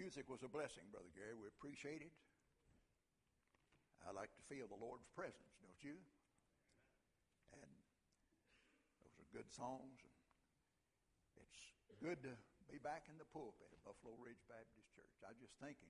music was a blessing, Brother Gary. We appreciate it. I like to feel the Lord's presence, don't you? And those are good songs. And it's good to be back in the pulpit at Buffalo Ridge Baptist Church. I was just thinking,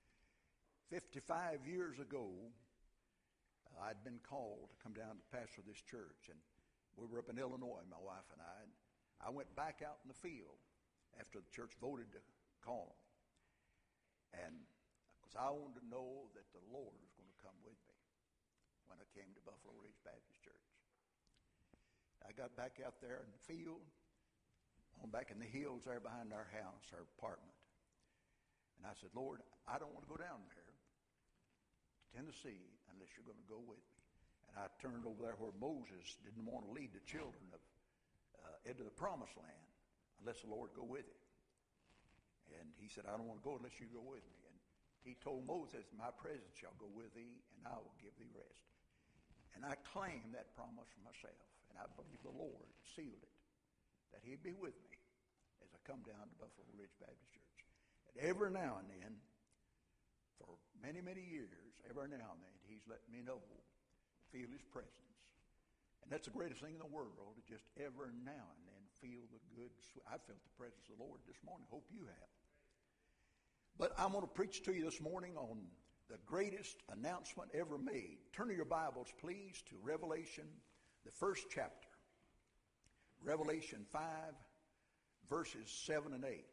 55 years ago, I'd been called to come down to pastor this church, and we were up in Illinois, my wife and I. And I went back out in the field after the church voted to call me. And because I wanted to know that the Lord was going to come with me when I came to Buffalo Ridge Baptist Church. I got back out there in the field, on back in the hills there behind our house, our apartment. And I said, Lord, I don't want to go down there to Tennessee unless you're going to go with me. And I turned over there where Moses didn't want to lead the children into the promised land unless the Lord go with him. And he said, I don't want to go unless you go with me. And he told Moses, my presence shall go with thee, and I will give thee rest. And I claim that promise for myself. And I believe the Lord sealed it, that he'd be with me as I come down to Buffalo Ridge Baptist Church. And every now and then, for many, many years, every now and then, he's let me know, feel his presence. And that's the greatest thing in the world, to just every now and then feel the good, sweet. I felt the presence of the Lord this morning. Hope you have. But I'm going to preach to you this morning on the greatest announcement ever made. Turn to your Bibles, please, to Revelation, the first chapter. Revelation 5, verses 7 and 8.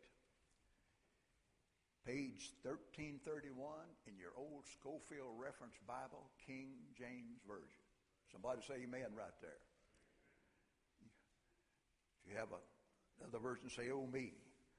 Page 1331 in your old Schofield Reference Bible, King James Version. Somebody say amen right there. If you have another version, say, oh me.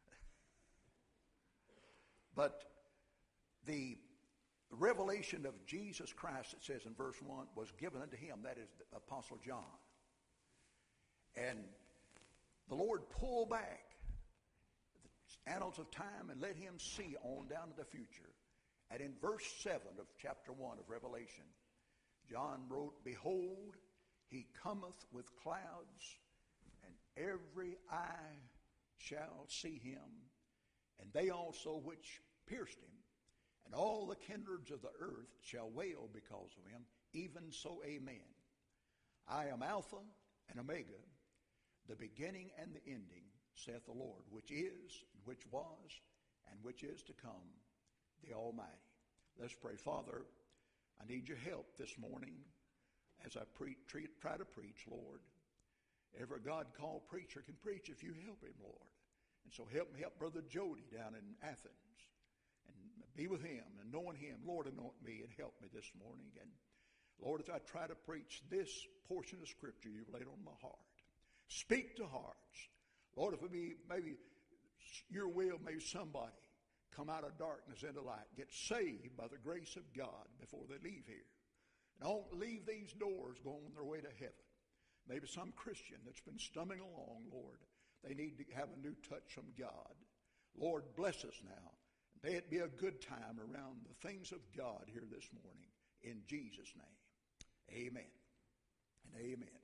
But the revelation of Jesus Christ, it says in verse 1, was given unto him, that is the Apostle John. And the Lord pulled back the annals of time and let him see on down to the future. And in verse 7 of chapter 1 of Revelation, John wrote, behold, he cometh with clouds, and every eye shall see him, and they also which pierced him, and all the kindreds of the earth shall wail because of him. Even so, amen. I am Alpha and Omega, the beginning and the ending, saith the Lord, which is, and which was, and which is to come, the Almighty. Let's pray. Father, I need your help this morning as I try to preach, Lord. Every God-called preacher can preach if you help him, Lord. And so help Brother Jody down in Athens and be with him and knowing him. Lord, anoint me and help me this morning. And Lord, as I try to preach this portion of Scripture you've laid on my heart, speak to hearts. Lord, if it be maybe your will, maybe somebody come out of darkness into light, get saved by the grace of God before they leave here. And don't leave these doors going on their way to heaven. Maybe some Christian that's been stumbling along, Lord, they need to have a new touch from God. Lord, bless us now. May it be a good time around the things of God here this morning. In Jesus' name, amen and amen.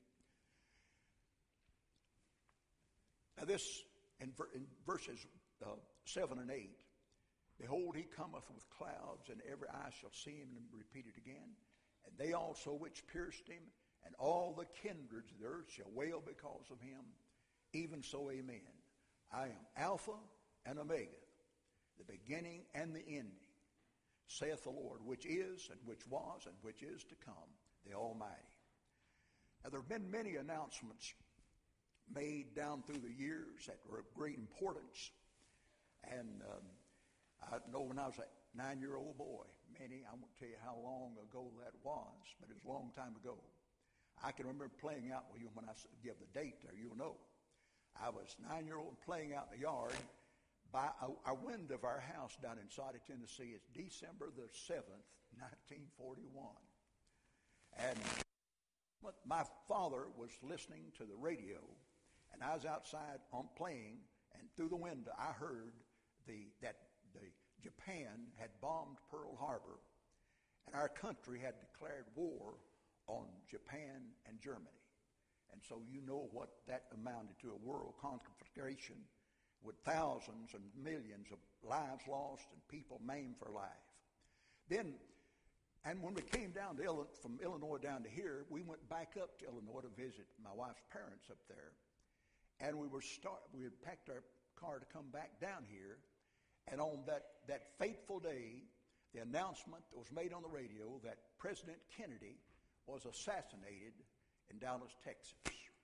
Now this, in verses 7 and 8, behold, he cometh with clouds, and every eye shall see him, and repeat it again. And they also which pierced him, and all the kindreds of the earth shall wail because of him. Even so, amen. I am Alpha and Omega, the beginning and the ending, saith the Lord, which is, and which was, and which is to come, the Almighty. Now, there have been many announcements made down through the years that were of great importance. And I know when I was a 9-year-old boy, I won't tell you how long ago that was, but it was a long time ago. I can remember playing out with you when I give the date there, you'll know. I was 9-year-old playing out in the yard. By our window of our house down in Soddy, Tennessee, it's December the 7th, 1941. And my father was listening to the radio, and I was outside playing, and through the window I heard that Japan had bombed Pearl Harbor, and our country had declared war on Japan and Germany. And so you know what that amounted to, a world conflagration. with thousands and millions of lives lost and people maimed for life. Then, and when we came down to from Illinois down to here, we went back up to Illinois to visit my wife's parents up there. And we had packed our car to come back down here. And on that fateful day, the announcement that was made on the radio that President Kennedy was assassinated in Dallas, Texas.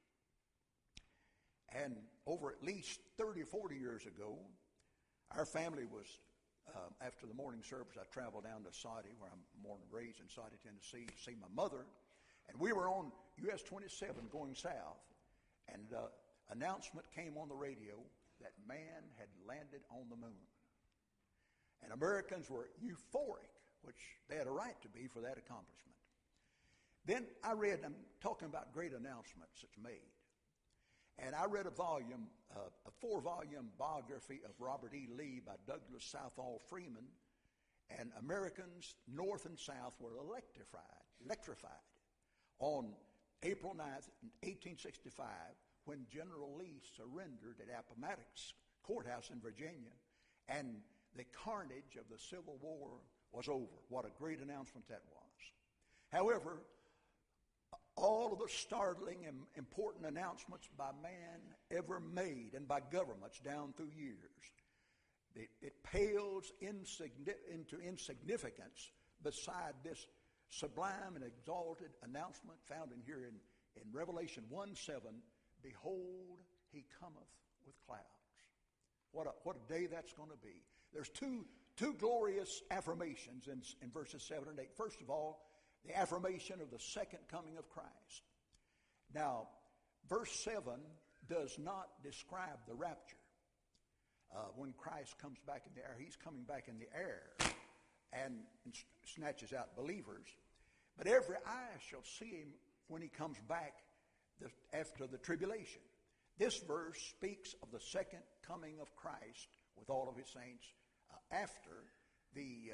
And over at least 30 or 40 years ago, our family was, after the morning service, I traveled down to Saudi, where I'm born and raised in Saudi, Tennessee, to see my mother. And we were on US 27 going south. And announcement came on the radio that man had landed on the moon. And Americans were euphoric, which they had a right to be for that accomplishment. Then I read, I'm talking about great announcements that's made. And I read a 4-volume biography of Robert E. Lee by Douglas Southall Freeman. And Americans, North and South, were electrified on April 9th, 1865, when General Lee surrendered at Appomattox Courthouse in Virginia, and the carnage of the Civil War was over. What a great announcement that was. However, all of the startling and important announcements by man ever made and by governments down through years, it pales into insignificance beside this sublime and exalted announcement found in here in Revelation 1:7, behold, he cometh with clouds. What a day that's going to be. There's two glorious affirmations in verses 7 and 8. First of all, the affirmation of the second coming of Christ. Now, verse 7 does not describe the rapture. When Christ comes back in the air, he's coming back in the air and snatches out believers. But every eye shall see him when he comes back after the tribulation. This verse speaks of the second coming of Christ with all of his saints after the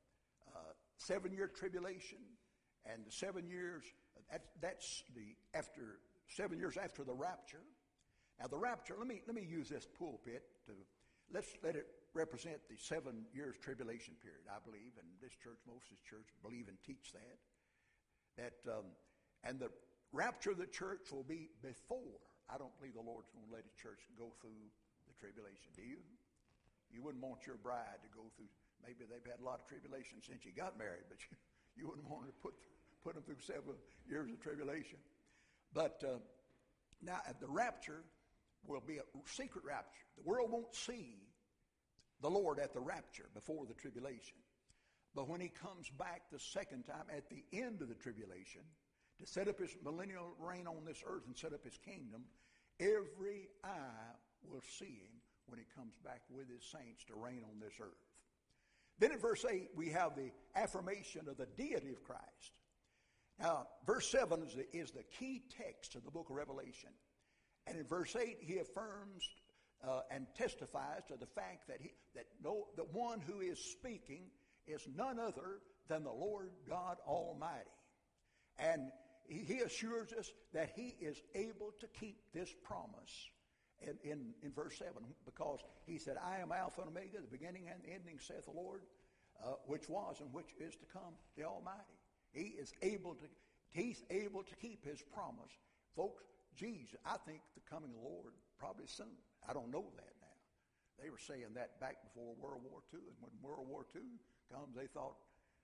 7-year tribulation and the 7 years. That's after 7 years after the rapture. Now the rapture. Let me use this pulpit to let's let it represent the 7 years tribulation period. I believe, and this church, most of this church, believe and teach that. And the rapture of the church will be before. I don't believe the Lord's going to let his church go through the tribulation. Do you? You wouldn't want your bride to go through. Maybe they've had a lot of tribulation since you got married, but you wouldn't want to put them through 7 years of tribulation. But now the rapture will be a secret rapture. The world won't see the Lord at the rapture before the tribulation. But when he comes back the second time at the end of the tribulation to set up his millennial reign on this earth and set up his kingdom, every eye will see him when he comes back with his saints to reign on this earth. Then in verse 8, we have the affirmation of the deity of Christ. Now, verse 7 is the key text of the book of Revelation. And in verse 8, he affirms and testifies to the fact that the one who is speaking is none other than the Lord God Almighty. And he assures us that he is able to keep this promise in verse 7, because he said, I am Alpha and Omega, the beginning and the ending, saith the Lord, which was and which is to come, the Almighty. He's able to keep his promise. Folks, Jesus, I think the coming of the Lord probably soon. I don't know that now. They were saying that back before World War II, and when World War II comes, they thought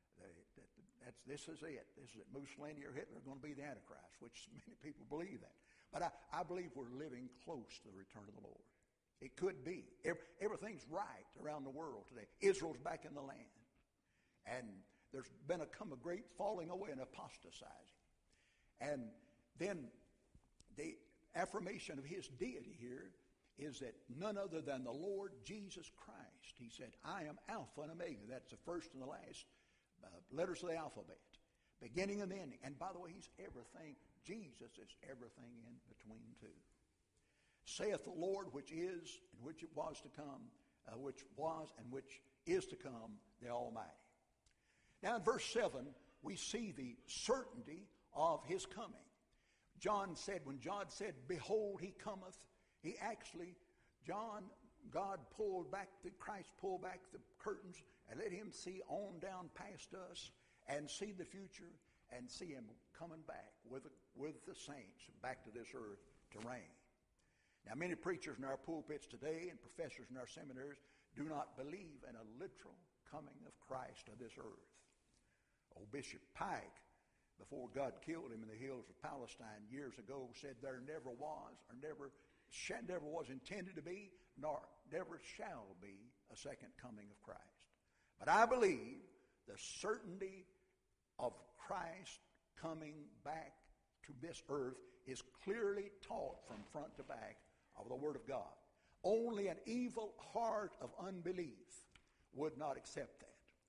this is it. This is it. Mussolini or Hitler are going to be the Antichrist, which many people believe that. But I believe we're living close to the return of the Lord. It could be. Everything's right around the world today. Israel's back in the land. And there's come a great falling away and apostatizing. And then the affirmation of his deity here is that none other than the Lord Jesus Christ. He said, I am Alpha and Omega. That's the first and the last letters of the alphabet. Beginning and the ending. And by the way, he's everything. Jesus is everything in between two. Saith the Lord, which is and which it was to come, which was and which is to come, the Almighty. Now in verse 7, we see the certainty of his coming. When John said, behold, he cometh, John God Christ pulled back the curtains and let him see on down past us and see the future and see him coming back with the saints back to this earth to reign. Now, many preachers in our pulpits today and professors in our seminaries do not believe in a literal coming of Christ to this earth. Old Bishop Pike, before God killed him in the hills of Palestine years ago, said there never was or never was intended to be, nor never shall be a second coming of Christ. But I believe the certainty of Christ coming back to this earth is clearly taught from front to back of the Word of God. Only an evil heart of unbelief would not accept that.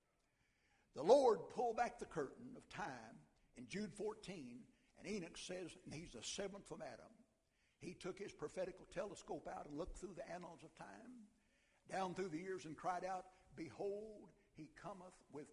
The Lord pulled back the curtain of time in Jude 14, and Enoch says, and he's the seventh from Adam. He took his prophetical telescope out and looked through the annals of time, down through the years, and cried out, "Behold, he cometh with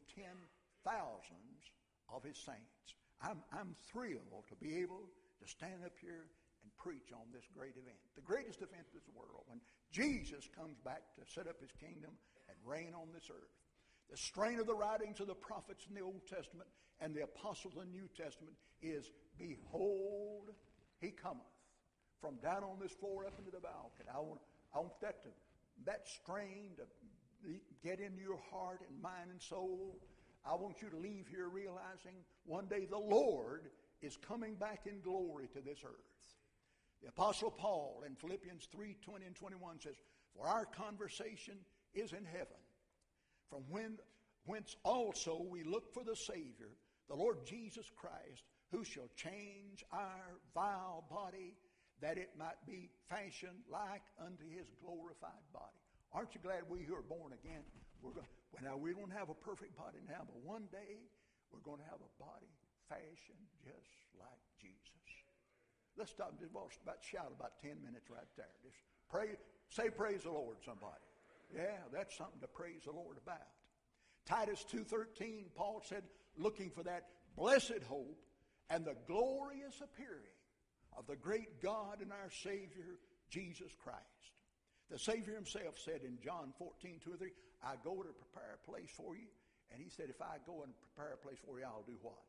10,000s of his saints." I'm thrilled to be able to stand up here and preach on this great event, the greatest event of this world, when Jesus comes back to set up his kingdom and reign on this earth. The strain of the writings of the prophets in the Old Testament and the apostles in the New Testament is, "Behold, he cometh." From down on this floor up into the balcony. I want that strain to get into your heart and mind and soul. I want you to leave here realizing one day the Lord is coming back in glory to this earth. The Apostle Paul in Philippians 3:20 and 21 says, "For our conversation is in heaven, from whence also we look for the Savior, the Lord Jesus Christ, who shall change our vile body, that it might be fashioned like unto his glorified body." Aren't you glad we who are born again, now we don't have a perfect body now, but one day we're going to have a body fashioned just like Jesus. Let's stop and just shout about 10 minutes right there. Just say praise the Lord, somebody. Yeah, that's something to praise the Lord about. Titus 2:13, Paul said, looking for that blessed hope and the glorious appearing of the great God and our Savior, Jesus Christ. The Savior himself said in John 14:2-3, "I go to prepare a place for you." And he said, if I go and prepare a place for you, I'll do what?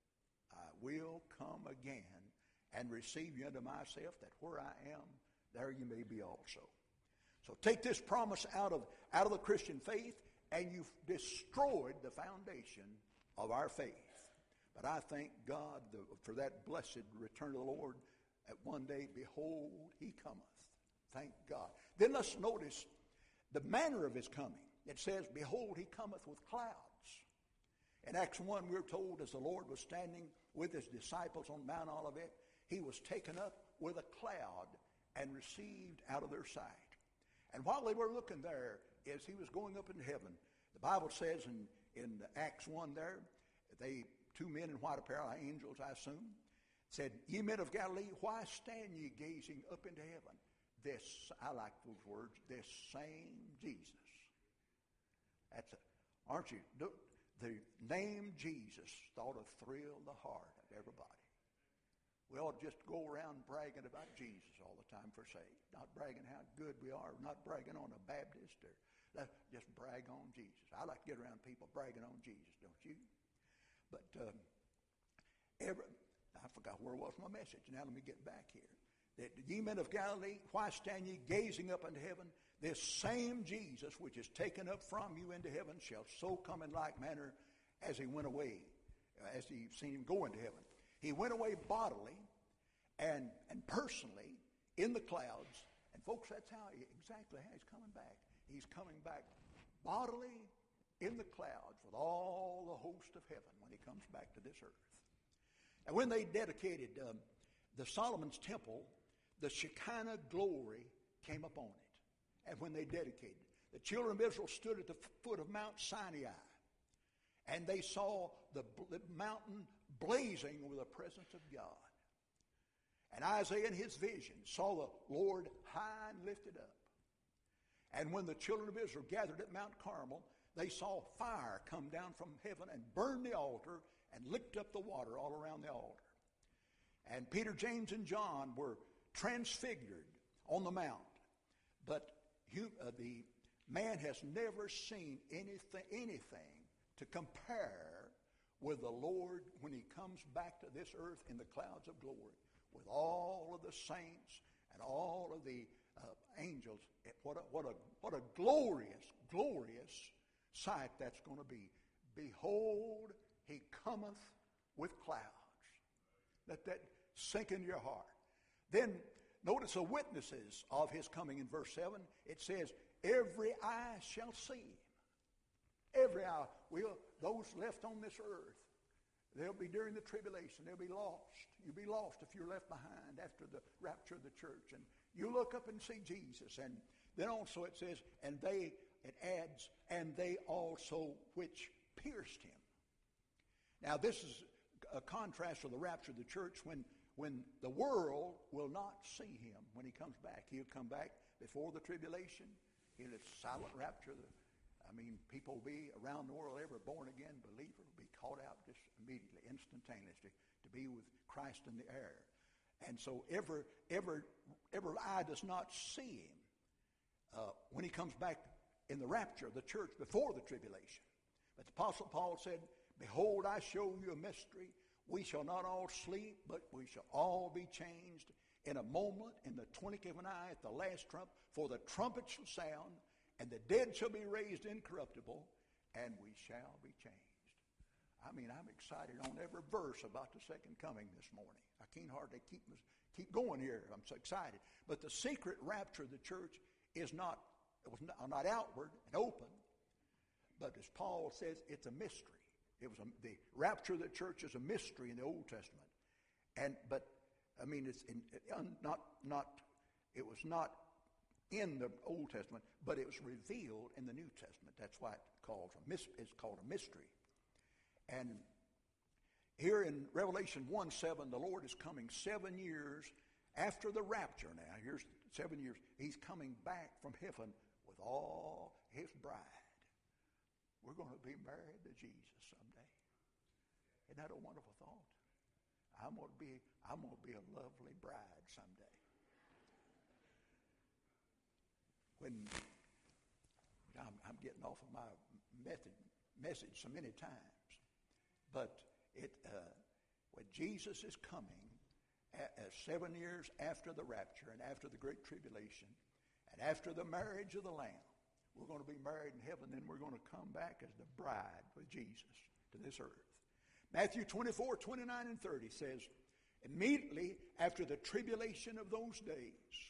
I will come again and receive you unto myself, that where I am, there you may be also. So take this promise out of the Christian faith, and you've destroyed the foundation of our faith. But I thank God for that blessed return of the Lord, at one day, behold, he cometh. Thank God. Then let's notice the manner of his coming. It says, behold, he cometh with clouds. In Acts 1, we're told as the Lord was standing with his disciples on Mount Olivet, he was taken up with a cloud and received out of their sight. And while they were looking there, as he was going up into heaven, the Bible says in Acts 1 there, two men in white apparel, angels I assume, said, "Ye men of Galilee, why stand ye gazing up into heaven? I like those words, this same Jesus." Aren't you? The name Jesus ought to thrill the heart of everybody. We ought to just go around bragging about Jesus all the time for sake. Not bragging how good we are, not bragging on a Baptist, or just brag on Jesus. I like to get around people bragging on Jesus, don't you? But I forgot where was my message. Now let me get back here. That ye men of Galilee, why stand ye gazing up into heaven? This same Jesus which is taken up from you into heaven shall so come in like manner as he went away, as he seen him go into heaven. He went away bodily and personally in the clouds. And folks, that's exactly how he's coming back. He's coming back bodily in the clouds with all the host of heaven when he comes back to this earth. And when they dedicated the Solomon's temple, the Shekinah glory came upon it. And when they dedicated it, the children of Israel stood at the foot of Mount Sinai, and they saw the mountain blazing with the presence of God. And Isaiah in his vision saw the Lord high and lifted up. And when the children of Israel gathered at Mount Carmel, they saw fire come down from heaven and burn the altar and licked up the water all around the altar. And Peter, James, and John were transfigured on the mount. But the man has never seen anything to compare with the Lord when he comes back to this earth in the clouds of glory with all of the saints and all of the angels. What a glorious, glorious sight that's going to be. Behold, he cometh with clouds. Let that sink into your heart. Then notice the witnesses of his coming in verse 7. It says, every eye shall see him. Every eye. Those left on this earth, they'll be during the tribulation. They'll be lost. You'll be lost if you're left behind after the rapture of the church. And you look up and see Jesus. And then also it says, it adds, and they also which pierced him. Now this is a contrast to the rapture of the church when the world will not see him when he comes back. He'll come back before the tribulation. He'll silent rapture. People will be around the world, every born-again believer will be caught out just immediately, instantaneously, to be with Christ in the air. And so every eye does not see him when he comes back in the rapture of the church before the tribulation. But the Apostle Paul said, behold, I show you a mystery. We shall not all sleep, but we shall all be changed in a moment, in the twinkling of an eye, at the last trump. For the trumpet shall sound, and the dead shall be raised incorruptible, and we shall be changed. I'm excited on every verse about the second coming this morning. I can't hardly keep going here. I'm so excited. But the secret rapture of the church was not outward and open, but as Paul says, it's a mystery. The rapture of the church is a mystery in the Old Testament, it was not in the Old Testament, but it was revealed in the New Testament. That's why it's called a mystery. And here in Revelation 1:7, the Lord is coming 7 years after the rapture. Now, here's 7 years. He's coming back from heaven with all his bride. We're going to be married to Jesus someday. Isn't that a wonderful thought? I'm going to be a lovely bride someday. When I'm getting off of my message so many times, but when Jesus is coming, 7 years after the rapture and after the great tribulation and after the marriage of the Lamb, we're going to be married in heaven, then we're going to come back as the bride with Jesus to this earth. Matthew 24:29 and 30 says, immediately after the tribulation of those days,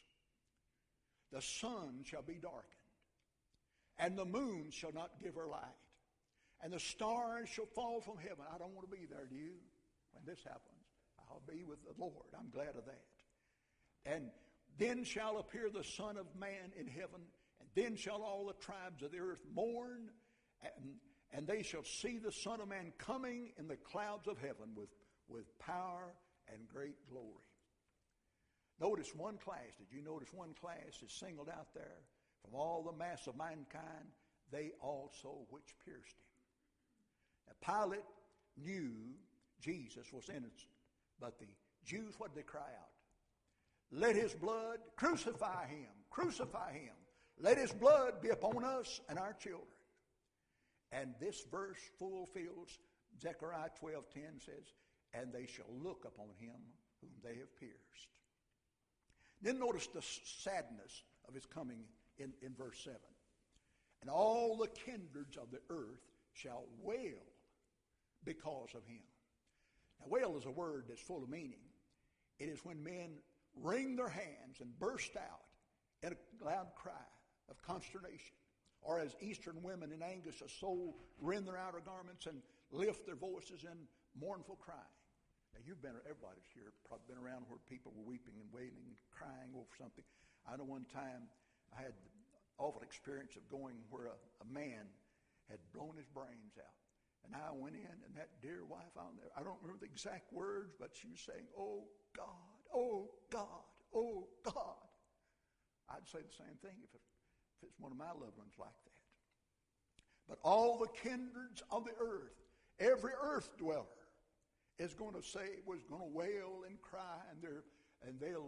the sun shall be darkened, and the moon shall not give her light, and the stars shall fall from heaven. I don't want to be there, do you? When this happens, I'll be with the Lord. I'm glad of that. And then shall appear the Son of Man in heaven, and then shall all the tribes of the earth mourn, and they shall see the Son of Man coming in the clouds of heaven with power and great glory. Notice one class. Did you notice one class is singled out there? From all the mass of mankind, they also which pierced him. Now Pilate knew Jesus was innocent, but the Jews, what did they cry out? Let his blood, crucify him, crucify him. Let his blood be upon us and our children. And this verse fulfills Zechariah 12:10 says, and they shall look upon him whom they have pierced. Then notice the sadness of his coming in verse 7. And all the kindreds of the earth shall wail because of him. Now, wail is a word that's full of meaning. It is when men wring their hands and burst out in a loud cry of consternation. Or as Eastern women in anguish of soul rend their outer garments and lift their voices in mournful crying. Now, everybody's here probably been around where people were weeping and wailing and crying over something. I know one time I had the awful experience of going where a man had blown his brains out. And I went in, and that dear wife out there, I don't remember the exact words, but she was saying, oh, God, oh, God, oh, God. I'd say the same thing if it's one of my loved ones like that. But all the kindreds of the earth, every earth dweller, was going to wail and cry, and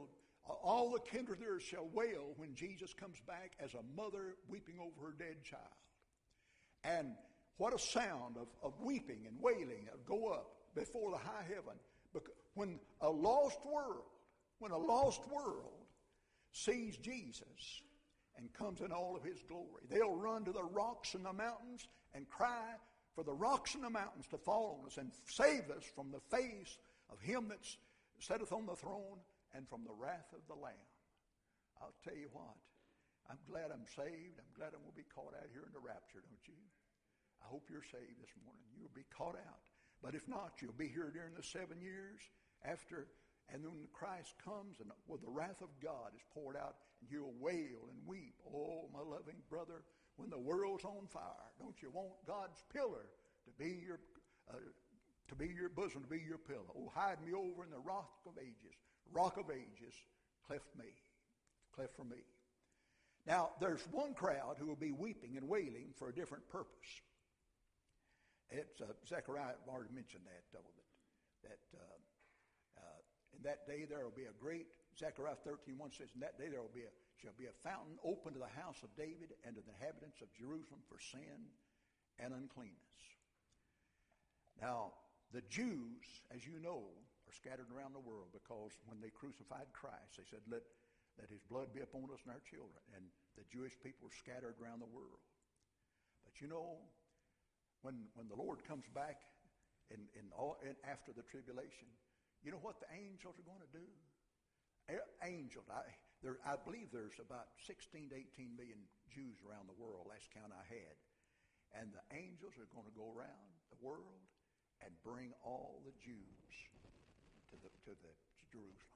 All the kindred there shall wail when Jesus comes back as a mother weeping over her dead child. And what a sound of weeping and wailing go up before the high heaven. When a lost world sees Jesus and comes in all of his glory, they'll run to the rocks and the mountains and cry for the rocks and the mountains to fall on us and save us from the face of him that sitteth on the throne and from the wrath of the Lamb. I'll tell you what, I'm glad I'm saved. I'm glad I'm going to be caught out here in the rapture, don't you? I hope you're saved this morning. You'll be caught out. But if not, you'll be here during the 7 years after, and then when Christ comes and well, the wrath of God is poured out, and you'll wail and weep. Oh, my loving brother, when the world's on fire, don't you want God's pillar to be your bosom, to be your pillow? Oh, hide me over in the rock of ages, cleft for me. Now, there's one crowd who will be weeping and wailing for a different purpose. It's Zechariah already mentioned that, though, that in that day there will be a great, Zechariah 13:1 says, in that day there shall be a fountain open to the house of David and to the inhabitants of Jerusalem for sin and uncleanness. Now, the Jews, as you know, are scattered around the world because when they crucified Christ, they said, let his blood be upon us and our children. And the Jewish people were scattered around the world. But you know, when the Lord comes back in after the tribulation, you know what the angels are going to do? Angels, I believe there's about 16 to 18 million Jews around the world, last count I had. And the angels are going to go around the world and bring all the Jews to Jerusalem.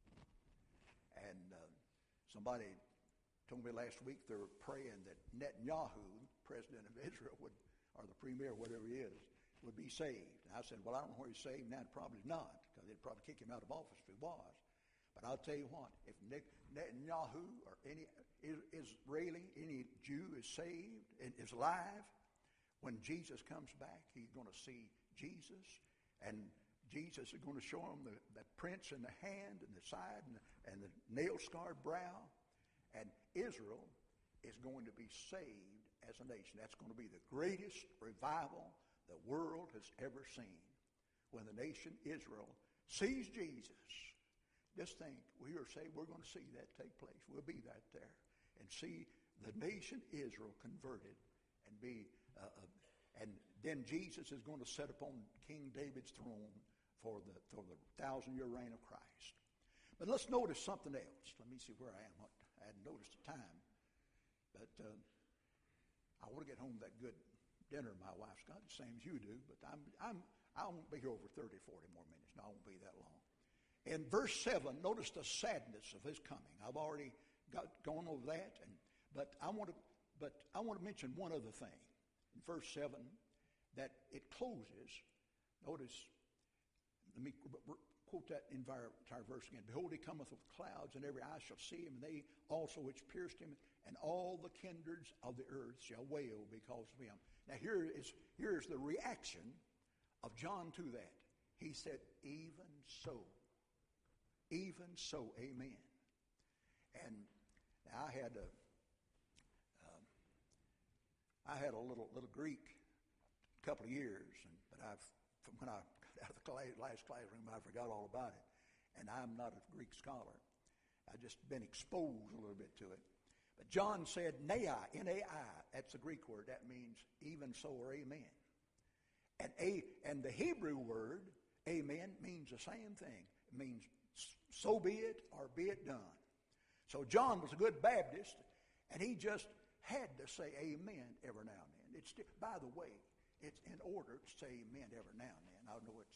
And somebody told me last week they were praying that Netanyahu, president of Israel, or the premier, whatever he is, would be saved. And I said, well, I don't know where he's saved now. Probably not, because they'd probably kick him out of office if he was. But I'll tell you what, if Netanyahu or any Israeli, any Jew is saved and is alive, when Jesus comes back, he's going to see Jesus, and Jesus is going to show him the prints in the hand and the side and the nail-scarred brow, and Israel is going to be saved as a nation. That's going to be the greatest revival the world has ever seen. When the nation Israel sees Jesus, just think, we are saved, we're going to see that take place. We'll be right there and see the nation Israel converted and be, and then Jesus is going to sit upon King David's throne for the 1,000-year reign of Christ. But let's notice something else. Let me see where I am. I hadn't noticed the time. But I want to get home that good dinner my wife's got, the same as you do. But I won't be here over 30, 40 more minutes. No, I won't be that long. In verse 7, notice the sadness of his coming. I've already gone over that. But I want to mention one other thing. In verse 7, that it closes. Notice, let me quote that entire verse again. Behold, he cometh with clouds, and every eye shall see him, and they also which pierced him, and all the kindreds of the earth shall wail because of him. Now here's the reaction of John to that. He said, even so, amen. And I had a little Greek a couple of years, but when I got out of the last classroom, I forgot all about it. And I'm not a Greek scholar. I've just been exposed a little bit to it. But John said, Nai, N-A-I, that's the Greek word. That means even so or amen. And the Hebrew word, amen, means the same thing. It means so be it or be it done. So John was a good Baptist, and he just had to say amen every now and then. By the way, it's in order to say amen every now and then. I know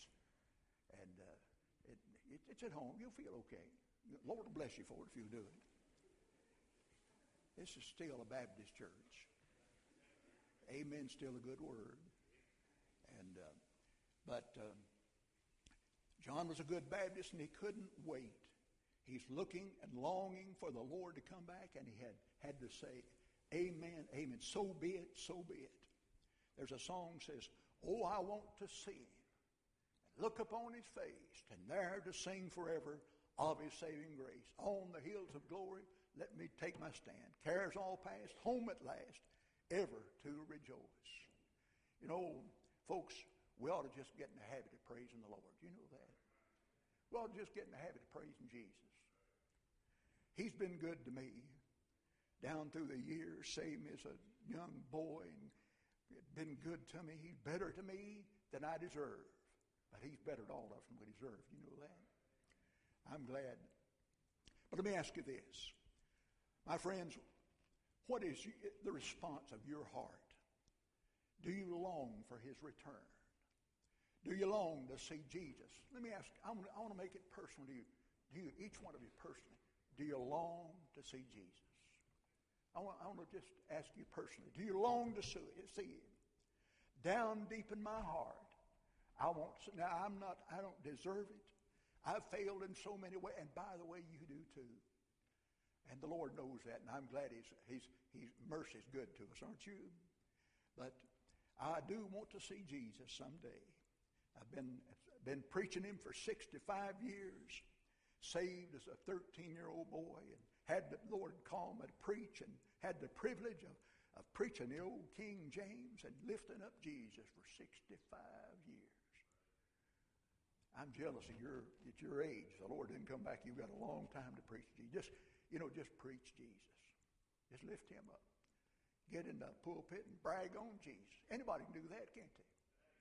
it's at home. You'll feel okay. Lord will bless you for it if you do it. This is still a Baptist church. Amen's still a good word. But John was a good Baptist, and he couldn't wait. He's looking and longing for the Lord to come back, and he had to say, amen, amen. So be it, so be it. There's a song that says, oh, I want to see him, and look upon his face, and there to sing forever of His saving grace. On the hills of glory, let me take my stand. Cares all past, home at last, ever to rejoice. You know, folks, we ought to just get in the habit of praising the Lord. You know that? We ought to just get in the habit of praising Jesus. He's been good to me down through the years, same as a young boy, and been good to me. He's better to me than I deserve. But He's better to all of us than we deserve. You know that? I'm glad. But let me ask you this. My friends, what is the response of your heart? Do you long for His return? Do you long to see Jesus? Let me ask, I want to make it personal to you. Do you, each one of you personally, do you long to see Jesus? I want to just ask you personally, do you long to see Him? Down deep in my heart, I don't deserve it. I've failed in so many ways, and by the way, you do too. And the Lord knows that, and I'm glad His mercy is good to us, aren't you? But I do want to see Jesus someday. I've been preaching Him for 65 years, saved as a 13-year-old boy, and had the Lord call me to preach, and had the privilege of preaching the old King James and lifting up Jesus for 65 years. I'm jealous at your age. The Lord didn't come back. You've got a long time to preach Jesus. Just preach Jesus. Just lift Him up. Get in the pulpit and brag on Jesus. Anybody can do that, can't they?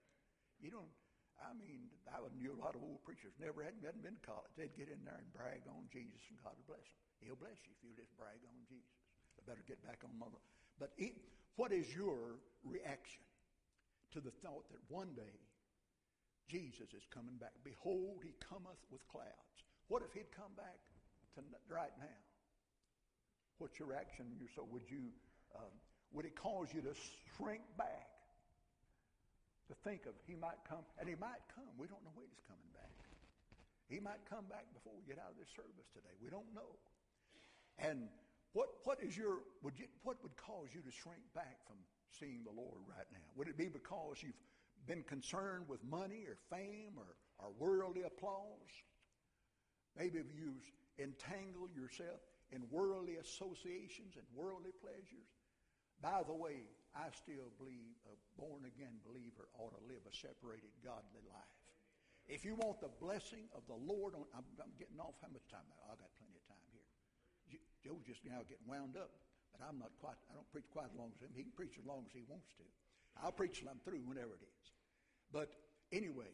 I knew a lot of old preachers hadn't been to college. They'd get in there and brag on Jesus, and God will bless them. He'll bless you if you just brag on Jesus. I better get back on mother. But what is your reaction to the thought that one day Jesus is coming back? Behold, He cometh with clouds. What if He'd come back right now? What's your reaction in your soul? Would it cause you to shrink back? To think of He might come, and He might come. We don't know when He's coming back. He might come back before we get out of this service today. We don't know. And what would cause you to shrink back from seeing the Lord right now? Would it be because you've been concerned with money or fame or worldly applause? Maybe you've entangled yourself in worldly associations and worldly pleasures. By the way, I still believe a born-again believer ought to live a separated, godly life. If you want the blessing of the Lord, I'm getting off. How much time? I've got plenty of time here. Joe's just now getting wound up, but I don't preach quite as long as him. He can preach as long as he wants to. I'll preach till I'm through, whenever it is. But anyway,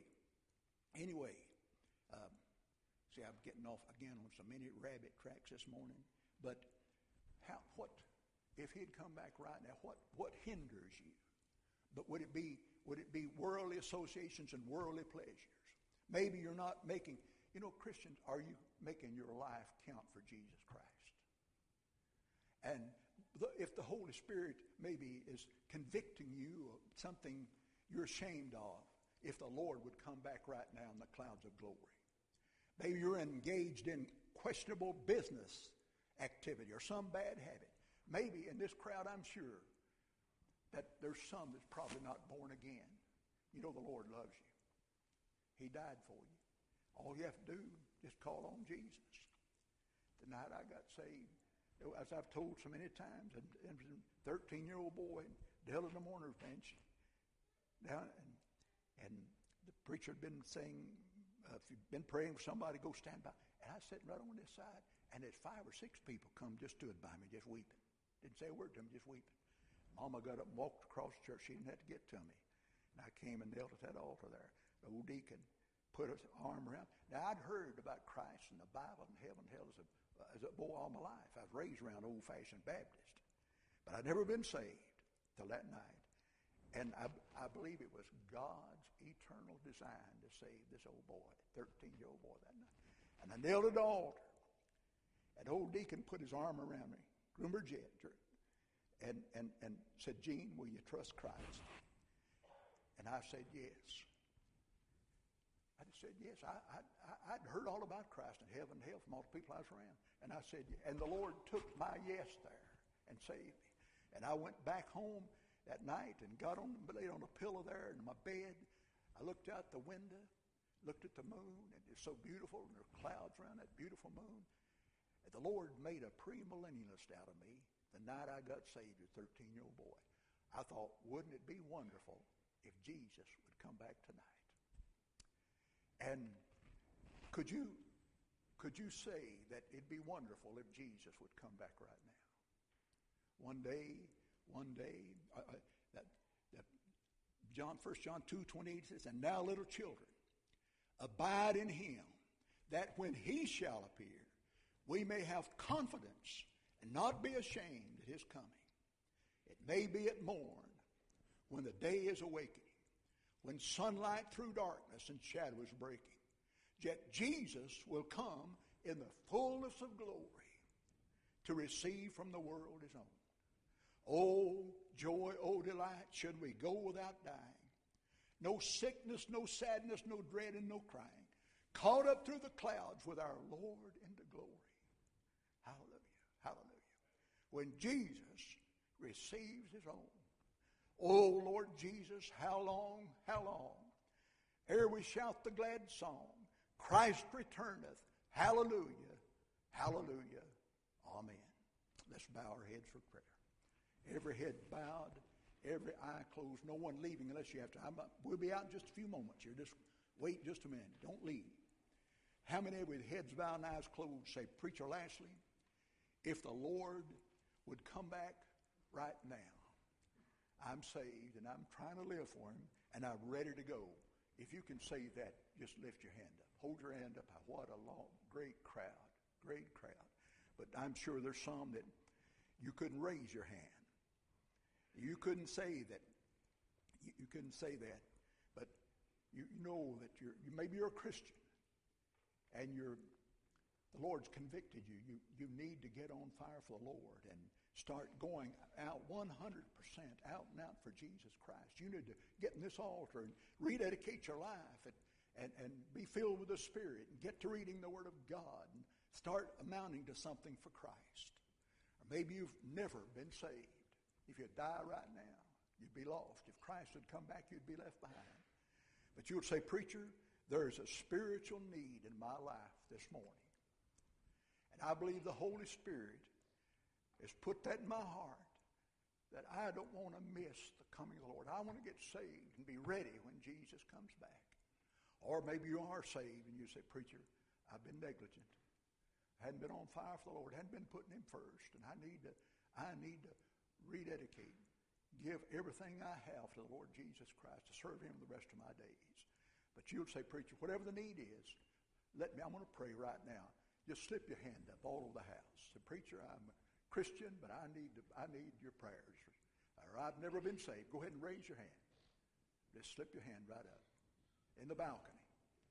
see, I'm getting off again on so many rabbit tracks this morning. But if He'd come back right now, what hinders you? But would it be worldly associations and worldly pleasures? Maybe you're not making, Christians, are you making your life count for Jesus Christ? And if the Holy Spirit maybe is convicting you of something you're ashamed of, if the Lord would come back right now in the clouds of glory. Maybe you're engaged in questionable business activity or some bad habit. Maybe in this crowd, I'm sure that there's some that's probably not born again. The Lord loves you. He died for you. All you have to do is just call on Jesus. The night I got saved, as I've told so many times, and a 13-year-old boy down on the mourner's bench, and the preacher had been saying, if you've been praying for somebody, go stand by. And I was sitting right on this side, and there's 5 or 6 people come, just stood by me, just weeping. Didn't say a word to them, just weeping. Mama got up and walked across the church. She didn't have to get to me. And I came and knelt at that altar there. The old deacon put his arm around. Now, I'd heard about Christ and the Bible and heaven and hell as a boy all my life. I was raised around old-fashioned Baptist. But I'd never been saved till that night. And I believe it was God's eternal design to save this old boy, 13-year-old boy that night. And I knelt at the altar. And the old deacon put his arm around me, Grumberjet, and said, Gene, will you trust Christ? And I said, yes. I just said, yes. I'd heard all about Christ and heaven and hell from all the people I was around. And I said, and the Lord took my yes there and saved me. And I went back home that night and laid on a pillow there in my bed. I looked out the window. looked at the moon, and it's so beautiful, and there are clouds around that beautiful moon. And the Lord made a premillennialist out of me the night I got saved as a 13-year-old boy. I thought, wouldn't it be wonderful if Jesus would come back tonight? And could you say that it'd be wonderful if Jesus would come back right now? One day, that 1 John 2:28 says, and now, little children, abide in him, that when he shall appear, we may have confidence and not be ashamed at his coming. It may be at morn, when the day is awakening, when sunlight through darkness and shadows breaking. Yet Jesus will come in the fullness of glory to receive from the world his own. Oh, joy, oh, delight, should we go without dying. No sickness, no sadness, no dread, and no crying. Caught up through the clouds with our Lord into glory. Hallelujah, hallelujah. When Jesus receives his own. Oh, Lord Jesus, how long, ere we shout the glad song, Christ returneth, hallelujah, hallelujah, amen. Let's bow our heads for prayer. Every head bowed, every eye closed, no one leaving unless you have to. We'll be out in just a few moments here. Just wait just a minute. Don't leave. How many with heads bowed and eyes closed say, Preacher Lashley, if the Lord would come back right now, I'm saved and I'm trying to live for him and I'm ready to go. If you can say that, just lift your hand up. Hold your hand up. What a long, great crowd. Great crowd. But I'm sure there's some that you couldn't raise your hand. You couldn't say that. You couldn't say that. But you know that maybe you're a Christian and the Lord's convicted you. You need to get on fire for the Lord and start going out 100% out and out for Jesus Christ. You need to get in this altar and rededicate your life and be filled with the Spirit and get to reading the Word of God and start amounting to something for Christ. Or maybe you've never been saved. If you die right now, you'd be lost. If Christ would come back, you'd be left behind. But you would say, Preacher, there's a spiritual need in my life this morning. And I believe the Holy Spirit has put that in my heart that I don't want to miss the coming of the Lord. I want to get saved and be ready when Jesus comes back. Or maybe you are saved and you say, Preacher, I've been negligent. I hadn't been on fire for the Lord. I hadn't been putting him first. And I need to rededicate, give everything I have to the Lord Jesus Christ to serve him the rest of my days. But you'll say, Preacher, whatever the need is, I'm going to pray right now. Just slip your hand up all over the house. Say, Preacher, I'm a Christian, but I need your prayers. Or I've never been saved. Go ahead and raise your hand. Just slip your hand right up in the balcony.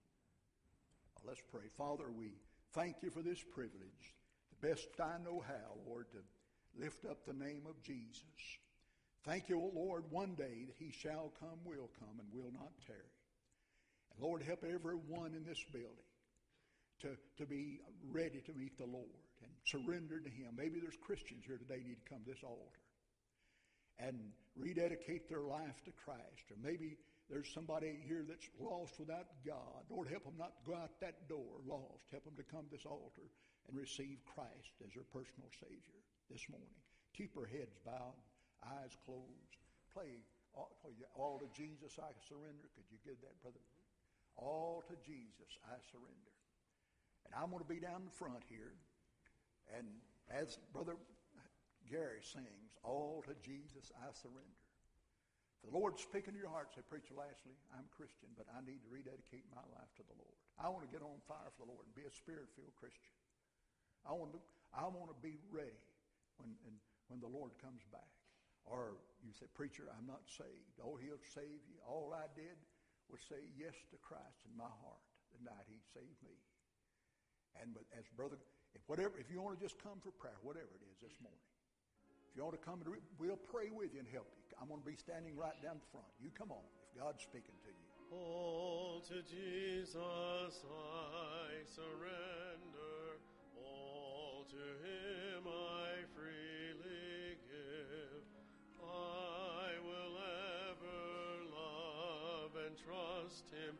Well, let's pray. Father, we thank you for this privilege. The best I know how, Lord, to lift up the name of Jesus. Thank you, O Lord, one day that he shall come, will come, and will not tarry. And Lord, help everyone in this building to be ready to meet the Lord and surrender to him. Maybe there's Christians here today need to come to this altar and rededicate their life to Christ. Or maybe there's somebody here that's lost without God. Lord, help them not go out that door lost. Help them to come to this altar and receive Christ as their personal Savior this morning. Keep our heads bowed, eyes closed. Play all to Jesus I surrender. Could you give that, brother? All to Jesus I surrender. And I'm going to be down in front here. And as Brother Gary sings, all to Jesus I surrender. If the Lord's speaking to your heart, say, Preacher Lashley, I'm a Christian, but I need to rededicate my life to the Lord. I want to get on fire for the Lord and be a Spirit-filled Christian. I want to be ready when the Lord comes back. Or you say, Preacher, I'm not saved. Oh, he'll save you. All I did was say yes to Christ in my heart the night he saved me. And but as brother, if you want to just come for prayer, whatever it is this morning, if you want to come, we'll pray with you and help you. I'm going to be standing right down the front. You come on if God's speaking to you. All to Jesus I surrender. All to him I freely give. I will ever love and trust him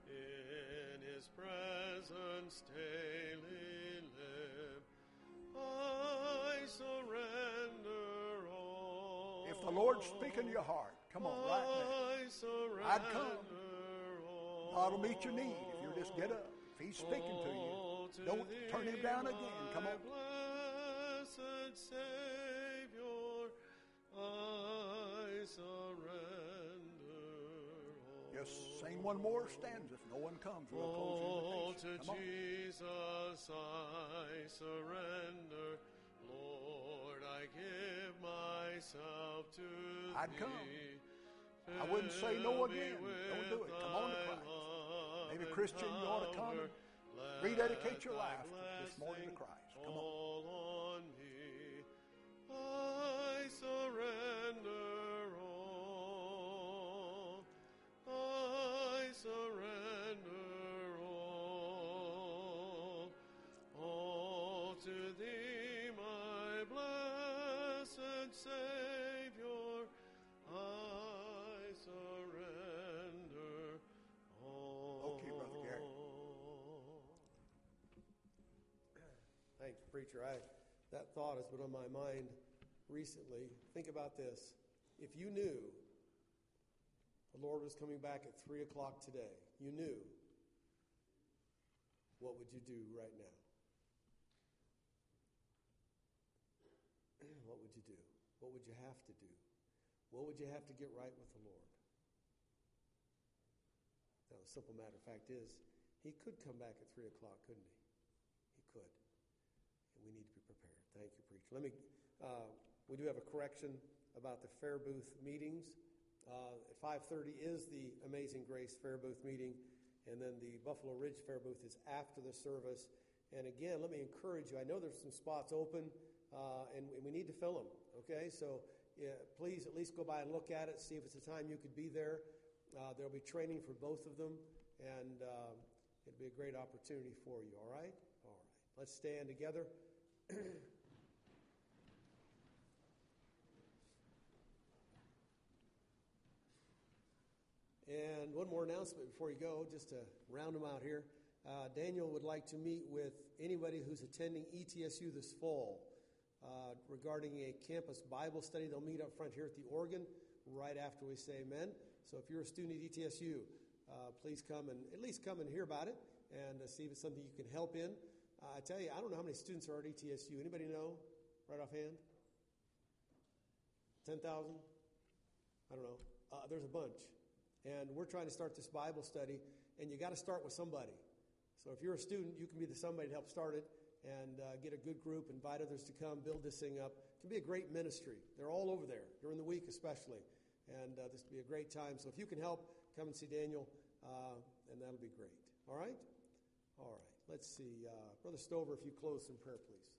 in his presence daily live. I surrender all. If the Lord's speaking to your heart, come on, right now. I'd come. God will meet your need if you'll just get up. If He's speaking to you, don't turn Him down again. Come on. Blessed Savior, I surrender. Just sing one more stanza. If no one comes, we'll close the invitation. To Jesus I surrender. Lord, I give myself to Thee. I'd come. I wouldn't say no again. Don't do it. Come on to Christ. Maybe Christian, you ought to come and rededicate your life this morning to Christ. Come on. Me. I surrender all. I surrender all. All to Thee, my blessed Savior. I surrender all. Okay, Brother Gary. Thanks, preacher. That thought has been on my mind recently. Think about this. If you knew the Lord was coming back at 3 o'clock today, you knew, what would you do right now? What would you do? What would you have to do? What would you have to get right with the Lord? Now, the simple matter of fact is, He could come back at 3 o'clock, couldn't He? He could. And we need to be prepared. Thank you, preacher. We do have a correction about the Fair Booth meetings. At 5:30 is the Amazing Grace Fair Booth meeting, and then the Buffalo Ridge Fair Booth is after the service. And again, let me encourage you. I know there's some spots open, and we need to fill them, okay? So please at least go by and look at it, see if it's a time you could be there. There'll be training for both of them, and it'll be a great opportunity for you, all right? All right. Let's stand together. And one more announcement before you go, just to round them out here. Daniel would like to meet with anybody who's attending ETSU this fall regarding a campus Bible study. They'll meet up front here at the organ right after we say amen. So if you're a student at ETSU, please come and at least come and hear about it and see if it's something you can help in. I tell you, I don't know how many students are at ETSU. Anybody know right offhand? 10,000? I don't know. There's a bunch. And we're trying to start this Bible study, and you got to start with somebody. So if you're a student, you can be the somebody to help start it and get a good group, invite others to come, build this thing up. It can be a great ministry. They're all over there, during the week especially. And this will be a great time. So if you can help, come and see Daniel, and that'll be great. All right? All right. Let's see. Brother Stover, if you close in prayer, please.